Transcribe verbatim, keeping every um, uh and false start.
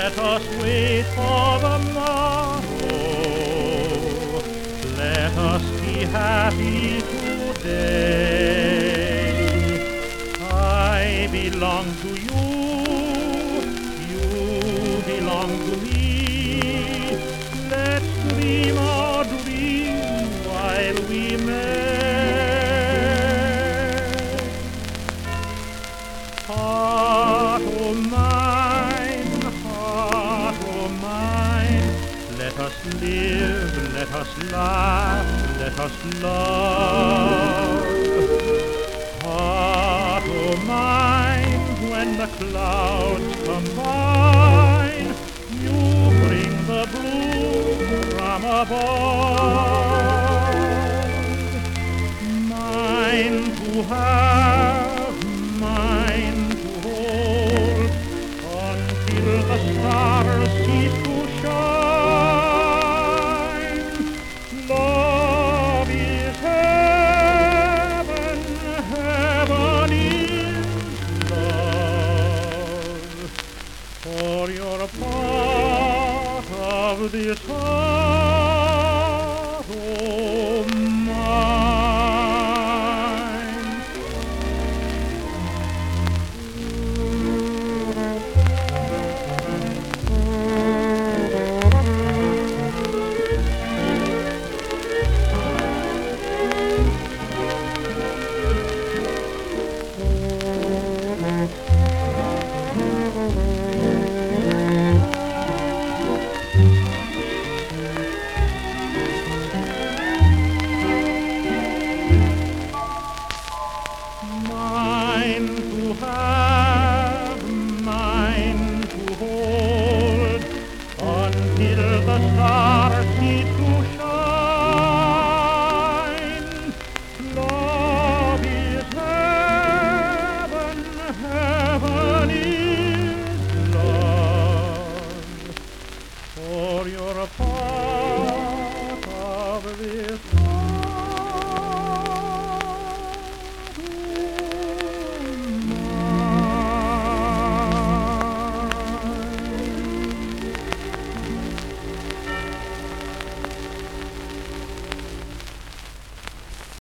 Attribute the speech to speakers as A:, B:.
A: Let us wait for the morrow. Let us be happy today. I belong to you, you belong to me. Let's dream our dream while we may. Heart o' mine, heart o' mine, let us live, let us laugh, let us love. Heart o' mine, when the clouds combine, you bring the blue from above. Mine to have, mine to hold, until the stars cease to shine. Love is heaven, heaven is love. For you're a part of this heart.